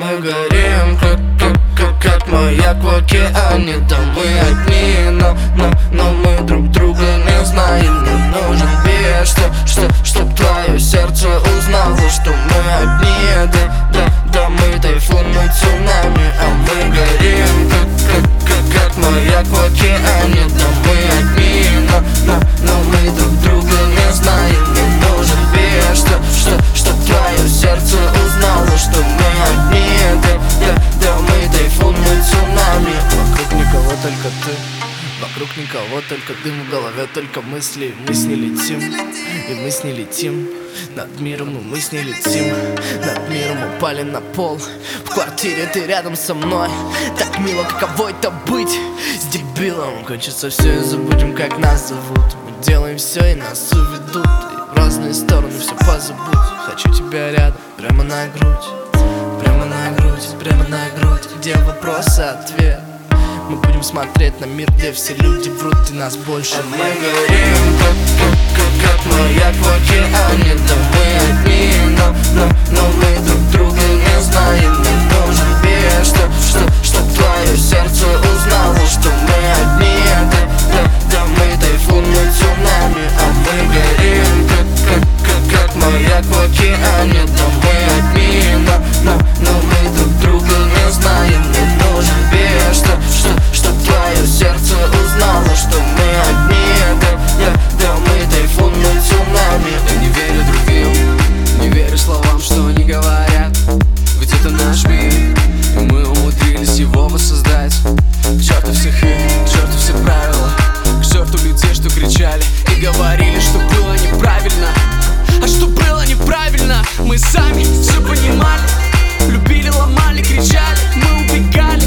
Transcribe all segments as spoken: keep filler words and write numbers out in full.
мы горим, как, как, как, как маяк в океане. Да мы одни, но, но, но мы друг друга не знаем. Мне нужен бег, что, что, чтоб твое сердце узнало, что мы одни. Да, да, да, мы тайфун, мы цунами, а мы горим, как, как, как, как маяк в океане. Да мы одни, но, но, но мы друг друга не знаем. Мне нужен бег, что, что, чтоб твое сердце узнало, что мы одни. Да, да, да, мы тайфун, мы цунами. Вокруг никого, только ты. Вокруг никого, только дым в голове, только мысли. Мы с ней летим, и мы с ней летим. Над миром, и мы с ней летим. Над миром упали на пол. В квартире ты рядом со мной. Так мило, каково это быть с дебилом. Кончится все и забудем, как нас зовут. Мы делаем все и нас уведут, и в разные стороны все позабудь. Хочу тебя рядом, прямо на грудь. Прямо на грудь, прямо на грудь. Где вопрос и ответ? Мы будем смотреть на мир, где все люди врут, и нас больше нет. Мы горим, как, как, как, как маяк в океане. Да мы одни, но, но, но мы друг друга не знаем. Мне нужен бег, что, что, чтоб твое сердце узнало, что мы одни. Да, да, да, мы тайфун, мы цунами, а мы горим, как, как, как, как маяк в океане. Да мы одни, но, но, но мы друг друга не знаем. Мне нужен бег, что, что, чтоб твое сердце узнало, что мы одни. Да, да, да, мы тайфун, мы цунами. Я не верю другим, не верю словам, что они говорят. Ведь это наш мир, и мы умудрились его воссоздать. К черту всех их, к черту все правила, к черту людей, что кричали и говорили, что было неправильно. А что было неправильно, мы сами все понимали. Любили, ломали, кричали, мы убегали.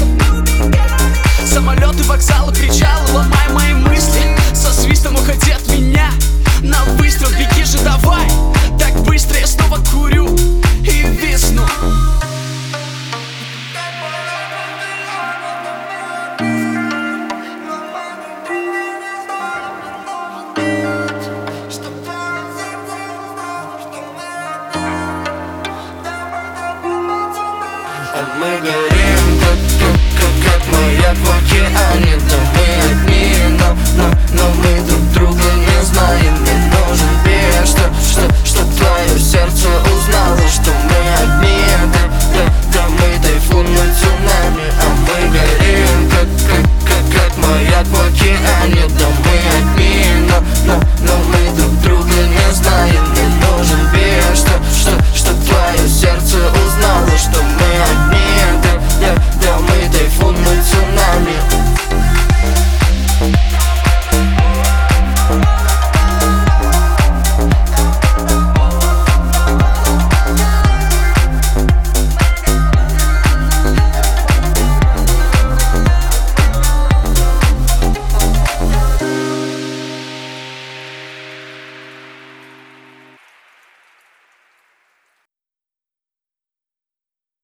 Самолеты, вокзалы, причалы, ломай мои мысли. Со свистом уходи от меня. На выстрел беги же давай. Так быстро я снова курю и висну. А мы горим, как, как, как, как маяк в океане. Да мы одни, но, но, но мы друг друга не знаем. Мне нужен бег, что, что, чтоб твое сердце узнало, что мы одни.